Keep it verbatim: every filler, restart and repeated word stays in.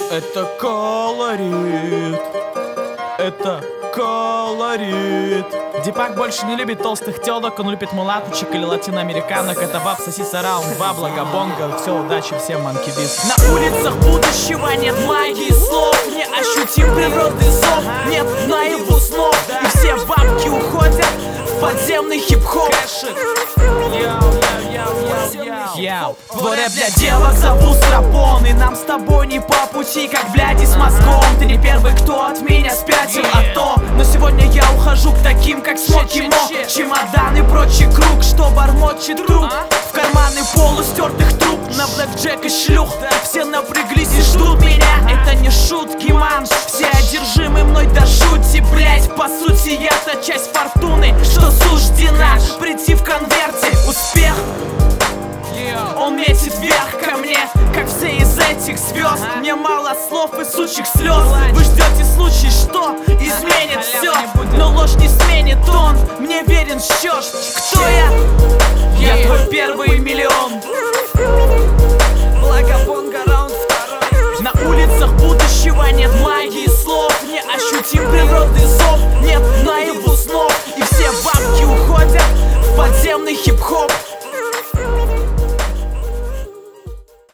Это колорит, это колорит. Дипак больше не любит толстых телок, он любит мулаточек или латиноамериканок. Это баб, сосиса, раунд, бабла, габонга. Все, удачи всем, манкибис. На улицах будущего нет магии слов, не ощутим природный зов, нет наяву снов. И все бабки уходят в подземный хип-хоп. Яу. Твой рэп для девок зовут Страпон, и нам с тобой не по пути, как бляди с мозгом. Ты не первый, кто от меня спятил, а то. Но сегодня я ухожу к таким, как Смоки Мо. Чемодан и прочий круг, что бормочет круг. В карманы полустертых труб, на блэкджек и шлюх. Все напряглись и ждут меня, это не шутки, ман. Все одержимы мной до жути, блять. По сути я-то часть фортуны, что суждена прийти в конверте. Успех, он метит вверх ко мне, как все из этих звезд. Мне мало слов и сучьих слез. Вы ждете случай, что изменит все, но ложь не сменит он. Мне верен счет. Кто я? Я твой первый миллион.